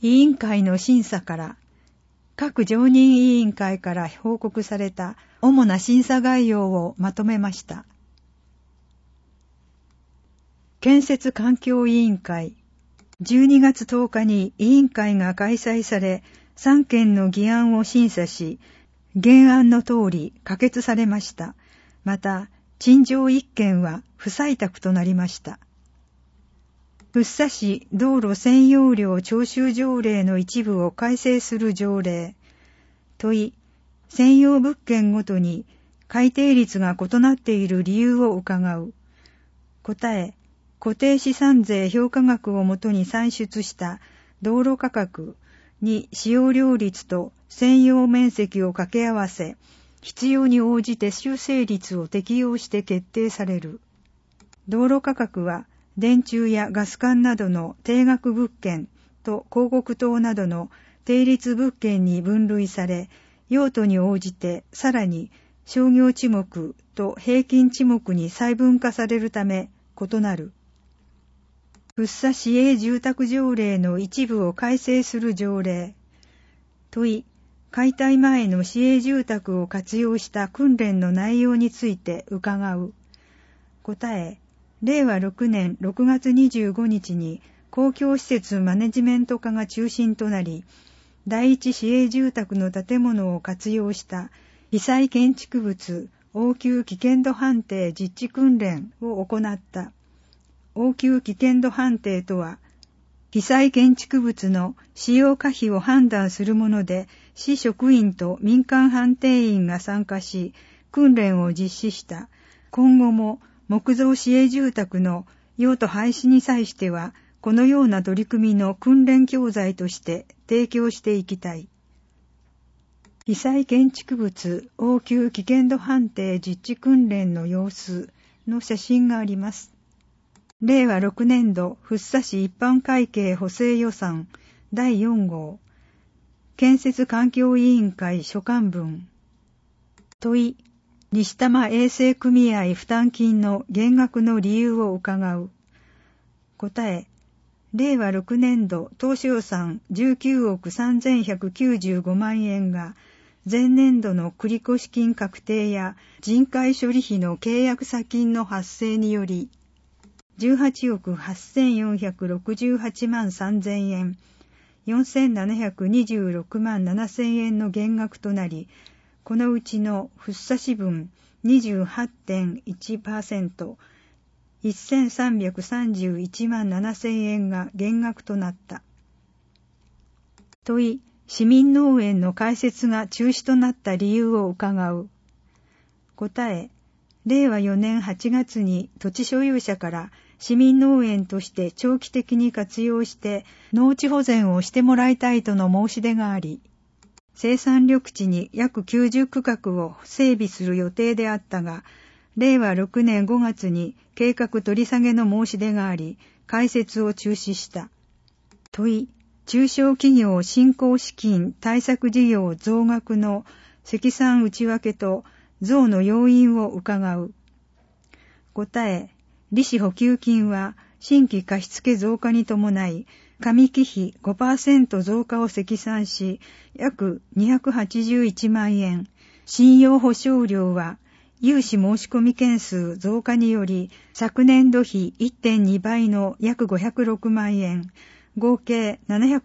委員会の審査から各常任委員会から報告された主な審査概要をまとめました。建設環境委員会、12月10日に委員会が開催され、3件の議案を審査し、原案の通り可決されました。また、陳情1件は不採択となりました。福生市道路占用料徴収条例の一部を改正する条例。問い、占用物件ごとに改定率が異なっている理由を伺う。答え、固定資産税評価額をもとに算出した道路価格に使用料率と占用面積を掛け合わせ、必要に応じて修正率を適用して決定される。道路価格は電柱やガス管などの定額物件と広告塔などの定率物件に分類され、用途に応じてさらに商業地目と平均地目に細分化されるため異なる。福生市営住宅条例の一部を改正する条例。問い、解体前の市営住宅を活用した訓練の内容について伺う。答え、令和6年6月25日に公共施設マネジメント課が中心となり、第一市営住宅の建物を活用した被災建築物応急危険度判定実地訓練を行った。応急危険度判定とは、被災建築物の使用可否を判断するもので、市職員と民間判定員が参加し、訓練を実施した。今後も木造市営住宅の用途廃止に際しては、このような取り組みの訓練教材として提供していきたい。被災建築物応急危険度判定実地訓練の様子の写真があります。令和6年度福生市一般会計補正予算第4号建設環境委員会所管分。問い、西多摩衛生組合負担金の減額の理由を伺う。答え、令和6年度当初予算19億3195万円が前年度の繰越金確定や人海処理費の契約差金の発生により18億8468万3000円、4726万7000円の減額となり、このうちの福生市分 28.1%、1331万7000円が減額となった。問い、市民農園の開設が中止となった理由を伺う。答え、令和4年8月に土地所有者から市民農園として長期的に活用して農地保全をしてもらいたいとの申し出があり、生産緑地に約90区画を整備する予定であったが、令和6年5月に計画取り下げの申し出があり、開設を中止した。問い、中小企業振興資金対策事業増額の積算内訳と増の要因を伺う。答え、利子補給金は新規貸付増加に伴い、上期比 5% 増加を積算し、約281万円。信用保証料は、融資申し込み件数増加により、昨年度比 1.2 倍の約506万円、合計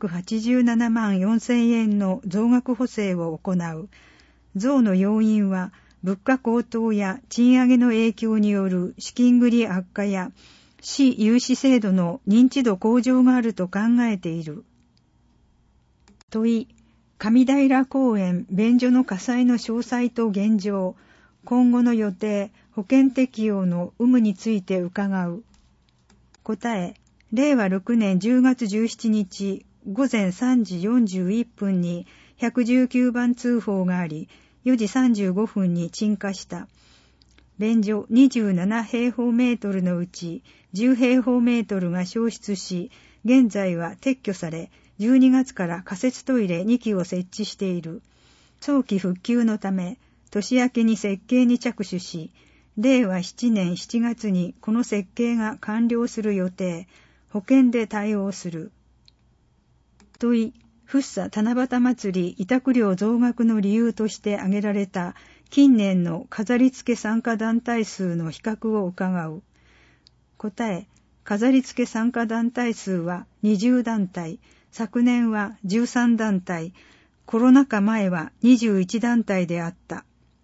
787万4000円の増額補正を行う。増の要因は、物価高騰や賃上げの影響による資金繰り悪化や市融資制度の認知度向上があると考えている。問い、上平公園便所の火災の詳細と現状、今後の予定、保険適用の有無について伺う。答え、令和6年10月17日午前3時41分に119番通報があり、4時35分に鎮火した。便所27平方メートルのうち10平方メートルが焼失し、現在は撤去され、12月から仮設トイレ2基を設置している。早期復旧のため、年明けに設計に着手し、令和7年7月にこの設計が完了する予定、保険で対応する。 問い、福生七夕祭り委託料増額の理由として挙げられた近年の飾り付け参加団体数の比較を伺う。答え、飾り付け参加団体数は20団体、昨年は13団体、コロナ禍前は21団体であった。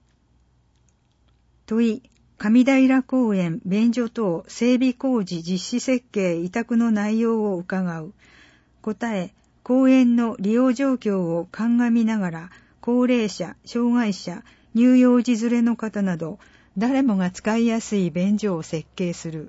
問い、上平公園便所等整備工事実施設計委託の内容を伺う。答え、公園の利用状況を鑑みながら、高齢者、障害者、乳幼児連れの方など、誰もが使いやすい便所を設計する。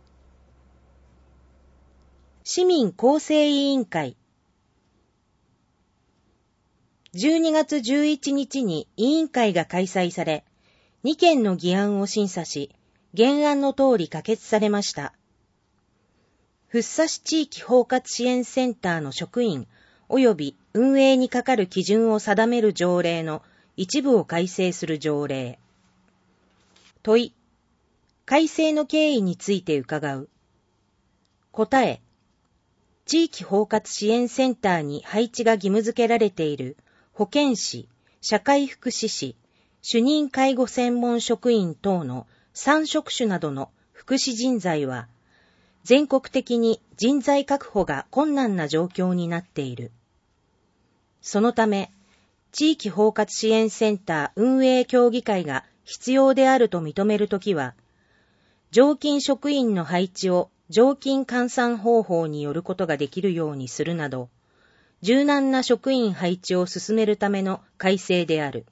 市民構成委員会。12月11日に委員会が開催され、2件の議案を審査し、原案の通り可決されました。福生市地域包括支援センターの職員及び運営に係る基準を定める条例の一部を改正する条例。問い、改正の経緯について伺う。答え、地域包括支援センターに配置が義務付けられている保健師、社会福祉士、主任介護専門職員等の3職種などの福祉人材は、全国的に人材確保が困難な状況になっている。そのため、地域包括支援センター運営協議会が必要であると認めるときは、常勤職員の配置を常勤換算方法によることができるようにするなど、柔軟な職員配置を進めるための改正である。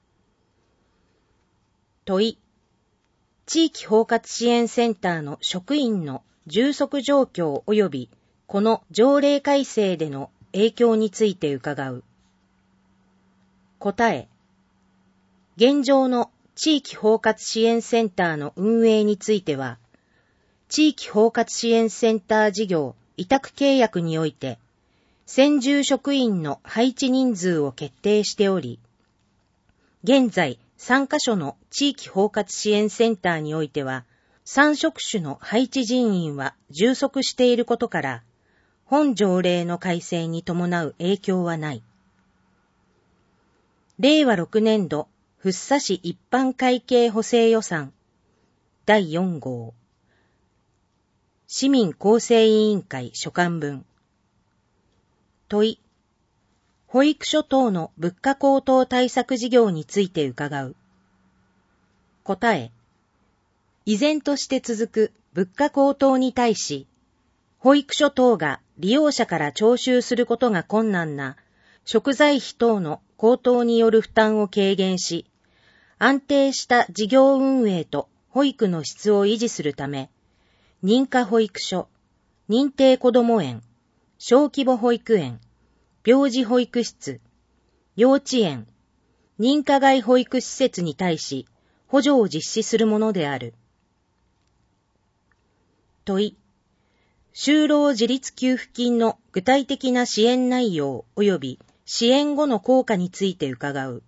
問い、地域包括支援センターの職員の充足状況及びこの条例改正での影響について伺う。答え、現状の地域包括支援センターの運営については、地域包括支援センター事業委託契約において、専従職員の配置人数を決定しており、現在3カ所の地域包括支援センターにおいては、3職種の配置人員は充足していることから、本条例の改正に伴う影響はない。令和6年度福生市一般会計補正予算第4号市民構成委員会所管分。問い、保育所等の物価高騰対策事業について伺う。答え、依然として続く物価高騰に対し、保育所等が利用者から徴収することが困難な食材費等の高騰による負担を軽減し、安定した事業運営と保育の質を維持するため、認可保育所、認定こども園、小規模保育園、病児保育室、幼稚園、認可外保育施設に対し補助を実施するものである。問い、就労自立給付金の具体的な支援内容及び支援後の効果について伺う。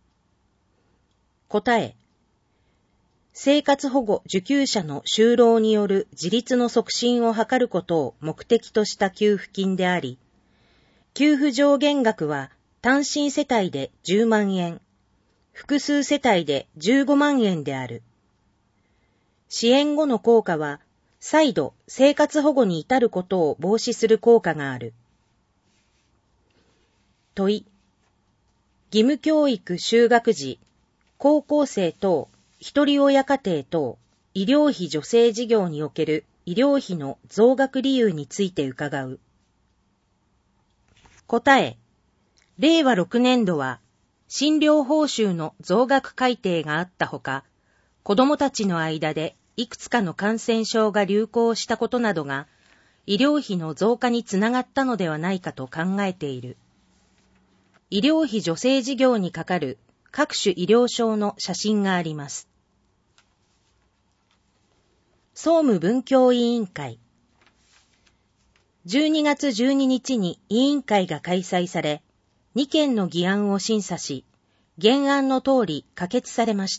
答え、生活保護受給者の就労による自立の促進を図ることを目的とした給付金であり、給付上限額は単身世帯で10万円、複数世帯で15万円である。支援後の効果は、再度生活保護に至ることを防止する効果がある。問い、義務教育就学時、高校生等、一人親家庭等、医療費助成事業における医療費の増額理由について伺う。答え、令和6年度は、診療報酬の増額改定があったほか、子どもたちの間でいくつかの感染症が流行したことなどが、医療費の増加につながったのではないかと考えている。医療費助成事業にかかる各種医療証の写真があります。総務文教委員会。12月12日に委員会が開催され、2件の議案を審査し、原案の通り可決されました。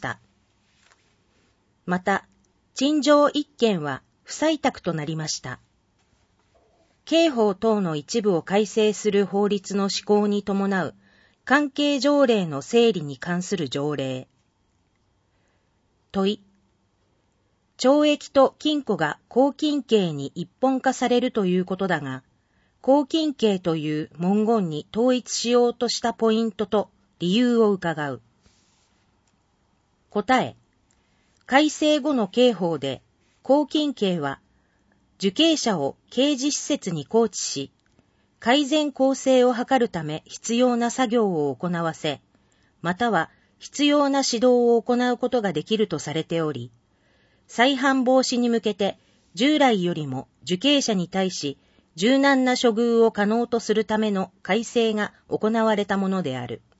また、陳情1件は不採択となりました。 刑法等の一部を改正する法律の施行に伴う関係条例の整理に関する条例。問い。懲役と禁錮が拘禁刑に一本化されるということだが、拘禁刑という文言に統一しようとしたポイントと理由を伺う。答え。改正後の刑法で、拘禁刑は、受刑者を刑事施設に拘置し、改善更生を図るため必要な作業を行わせ、または必要な指導を行うことができるとされており、再犯防止に向けて従来よりも受刑者に対し柔軟な処遇を可能とするための改正が行われたものである。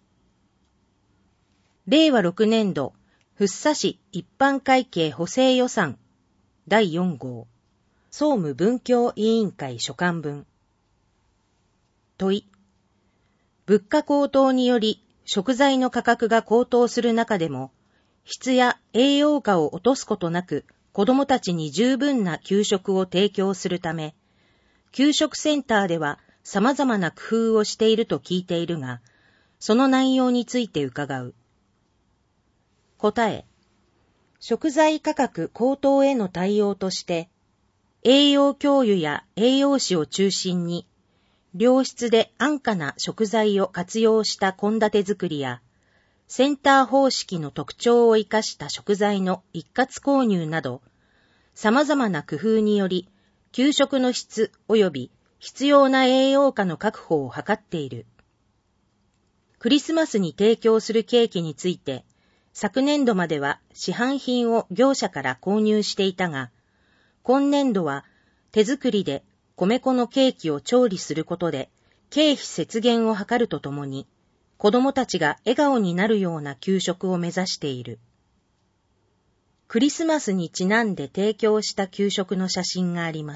令和6年度福生市一般会計補正予算第4号総務文教委員会所管分。問い。物価高騰により食材の価格が高騰する中でも、質や栄養価を落とすことなく子どもたちに十分な給食を提供するため、給食センターでは様々な工夫をしていると聞いているが、その内容について伺う。答え。食材価格高騰への対応として、栄養教諭や栄養士を中心に、良質で安価な食材を活用した献立作りや、センター方式の特徴を生かした食材の一括購入など、様々な工夫により、給食の質及び必要な栄養価の確保を図っている。クリスマスに提供するケーキについて、昨年度までは市販品を業者から購入していたが、今年度は手作りで米粉のケーキを調理することで経費節減を図るとともに、子どもたちが笑顔になるような給食を目指している。クリスマスにちなんで提供した給食の写真があります。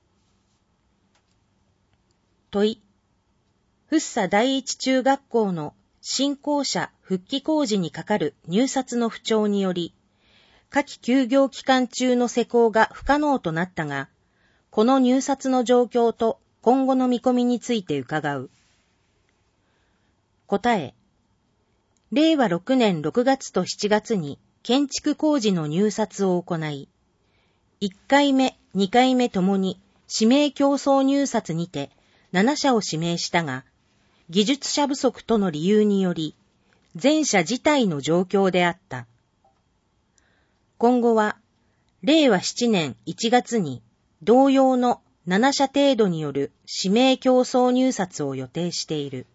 問い。福生第一中学校の新校舎復帰工事にかかる入札の不調により、夏季休業期間中の施工が不可能となったが、この入札の状況と今後の見込みについて伺う。答え。令和6年6月と7月に建築工事の入札を行い、1回目、2回目ともに指名競争入札にて7社を指名したが、技術者不足との理由により、全社自体の状況であった。今後は、令和7年1月に同様の7社程度による指名競争入札を予定している。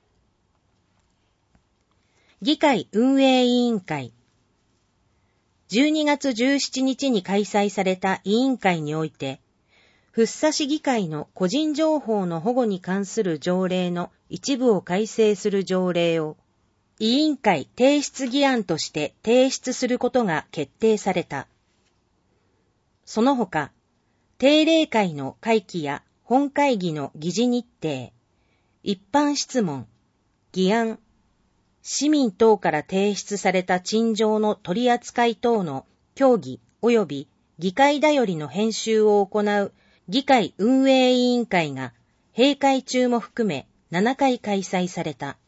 議会運営委員会。12月17日に開催された委員会において、福生市議会の個人情報の保護に関する条例の一部を改正する条例を委員会提出議案として提出することが決定された。その他、定例会の会期や本会議の議事日程、一般質問、議案、市民等から提出された陳情の取り扱い等の協議及び議会だよりの編集を行う議会運営委員会が閉会中も含め7回開催された。